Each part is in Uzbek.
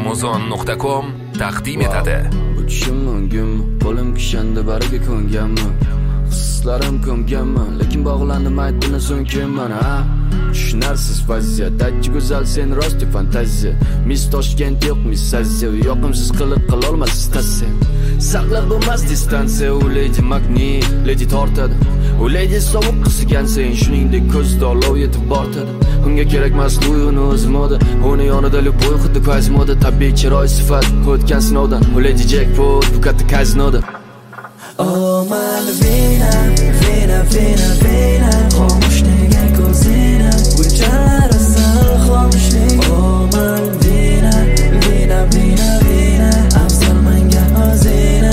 Amazon.com taqdim etadi. Uchishim mumkinmi? Qo'lim kishanda bariga ko'nganman. Hislarim ko'nganman, lekin bog'landim aytdini so'ng kimman, ha? Tushunarsiz vaziyat, aytchi go'zal sen rosti fantaziya. Mis Toshkent yo'q mis saziya, yoqimsiz qiliq qilolmas statsiya. Saqlab bo'lmas distansiya, u lady magnit, lady tortadi. U lady sovuq qisigan sen, shuningdek ko'zda olov yetib bortadi. Unga kerakmas uni o'zi moda, uni yonida luboy xuddi Quasimoda, tabiiy chiroy sifat o'tgan sinovdan. U lady jackpot, bu katta kazinoda. Oh man, vina, vina, vina, vina, xomush nega ko'zina, o'char asal xomushlik. Oh man, vina, vina, vina, vina, afzal menga o'zina.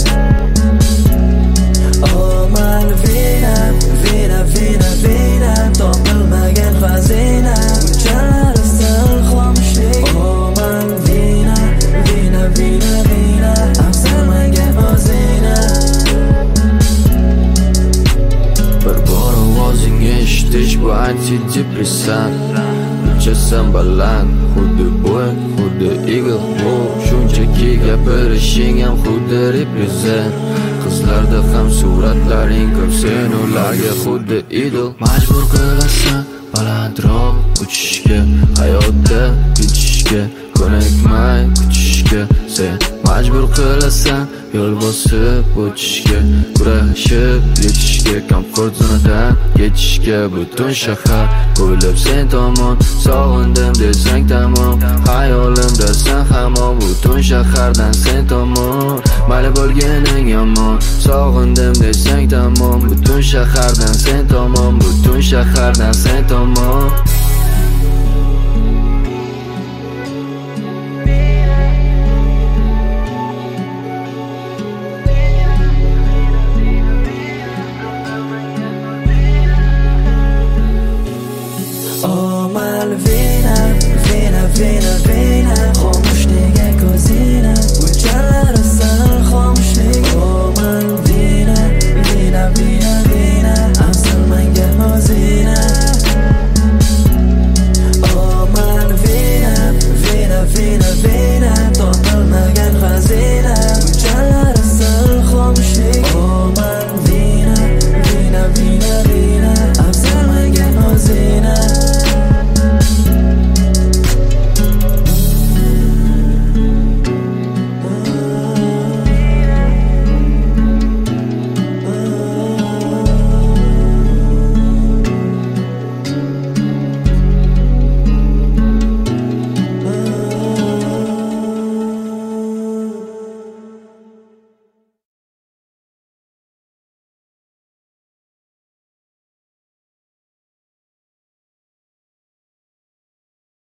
Oh man, vina, vina, vina, vina, topilmagan xazina, o'char asal xomushlik. Oh man, vina, vina, vina, vina, afzal menga o'zina. Eshitish bu antidepressan, uchasan baland, xuddi bo'y, xuddi eagle, shunchaki gapirishing ham xuddi reprezent. Qizlarda ham suratlaring ko'p, sen ularga xuddi idol. Majbur qilasan balandroq uchishga, hayotda kechishga, ko'nikmay kutishga. Sen majbur qilasan yo'l bosib o'tishga, kurashib yetishga, komfort zonadan ketishga. Butun shahar bo'ylab sen tomon, sog'indim desang tamom, hayolimda sen hamon. Butun shahardan sen tomon, mayli bo'lganing yomon, sog'indim desang tamom. Butun shahardan sen tomon, butun shahardan sen tomon.